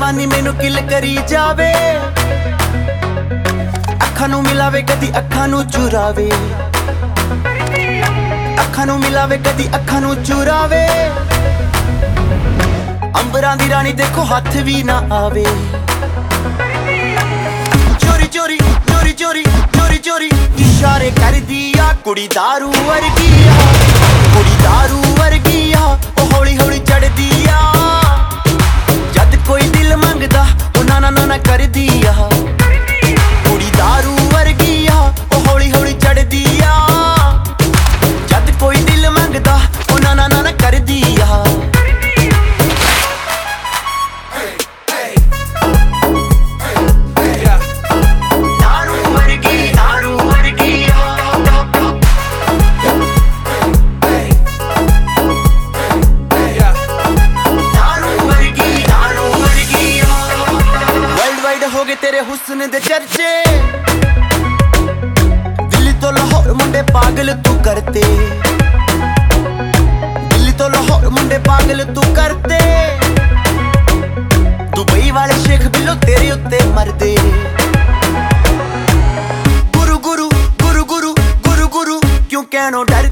जवानी मैनू किल करी जावे, अखां नू मिलावे कदी अखां नू चुरावे, अखां नू मिलावे कदी अखां नू चुरावे। अंबरां दी रानी देखो हथ भी ना आवे। चोरी चोरी चोरी चोरी चोरी चोरी इशारे कर दिया, कुड़ी दारू वर्गी आ, कुड़ी दारू वर्गी आ, ओ हौली हौली चढ़ दिया। जद कोई दिल मंगदा ओ नाना नाना कर दिया, कुड़ी दारू वर्गी आ, ओ हौली हौली चढ़ दिया। जद कोई दिल मंगदा ओ नाना नाना कर दिया। हो गए तेरे हुस्न दे चर्चे, दिल्ली तो लाहौर मुंडे पागल तू करते, दिल्ली तो लाहौर मुंडे पागल तू करते। दुबई वाले शेख बिलो तेरे उत्ते मरदे। गुरु गुरु गुरु गुरु गुरु गुरु क्यों कहनो डर